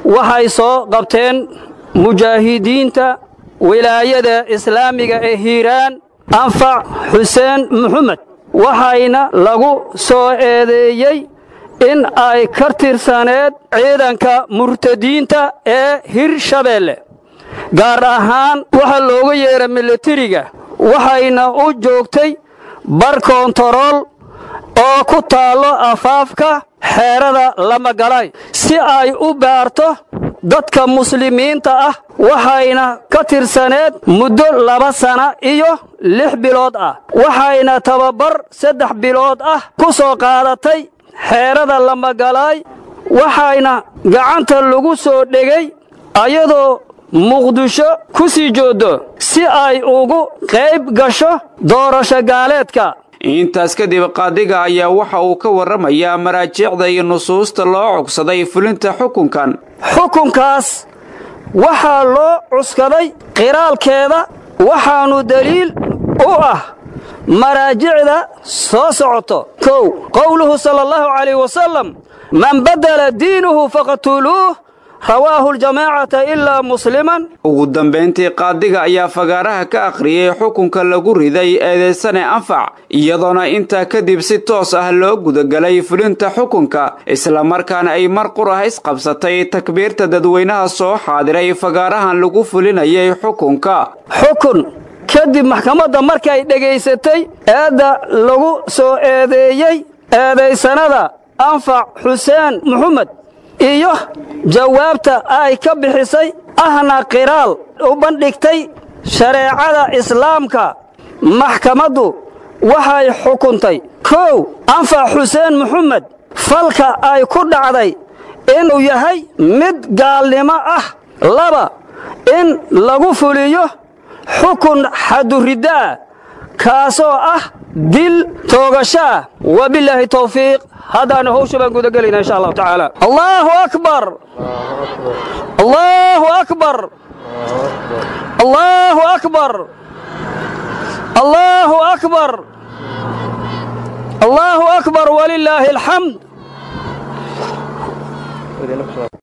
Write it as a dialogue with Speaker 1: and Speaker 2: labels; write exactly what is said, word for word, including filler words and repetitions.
Speaker 1: waxay soo qabteen mujaahidiinta wilaayada islaamiga ee hiiraan anfac xuseen maxamed waxayna lagu soo eedeeyey in ay ka tirsaneed ciidanka murtadiinta ee hirshabeelle gaar ahaan waxa looga yeeray militariga waxayna u joogtay bar koontarool oo ku taalo afaafka xeerada Lamagalay si ay u baarto dadka muslimiinta ah waxayna ka tirsaneed muddo laba sano iyo lix bilood ah waxayna tababar saddex bilood ah ku soo qaadatay xeerada Lamagalay waxayna gacanta lagu soo dhigay ayadoo muqdisho ku sii joodo si ay ugu qayb gasho doorasho gaaleedka
Speaker 2: intaas kadib qaadiga ayaa waxa uu ka waramayaa maraajicda iyo nusuusta loo cugsaday fulinta xukunkan
Speaker 1: xukunkaas waxaa loo cuskaday qiraalkeeda waxaanu daliil u ah maraajicda soo socoto kow qowluhu sallallahu alayhi wasallam man badala diinuhu faqtuluuh رواه الجماعة إلا مسلما
Speaker 2: ugu dambeyntii qaadiga ayaa fagaaraha ka akhriyay xukunka lagu riday eedeysane anfac iyadoona inta kadib si toos ah loo gudagalay fulinta xukunka isla markaana ay mar quraha isqabsatay takbiirta dadweynaha soo xaadiray fagaarahan lagu fulinayay xukunka
Speaker 1: xukun kadib maxkamadda markay dhageysatay eeda lagu soo eedeeyay eedeysanada anfac xuseen maxamed iyo jawaabta ay ka bixisay ahna qiraal u bandhigtay shareecada islaamka maxkamaddu waxay xukuntay kow anfac xuseen maxamed falka ay ku dhacday inuu yahay mid gaalnimo ah laba in lagu fuliyo xukun xaduridaa kaasoo ah dil toogasha wabillahi tawfiiq هذا أنا هو شباب قد قلنا إن شاء الله تعالى الله أكبر الله أكبر الله أكبر الله أكبر الله أكبر ولله الحمد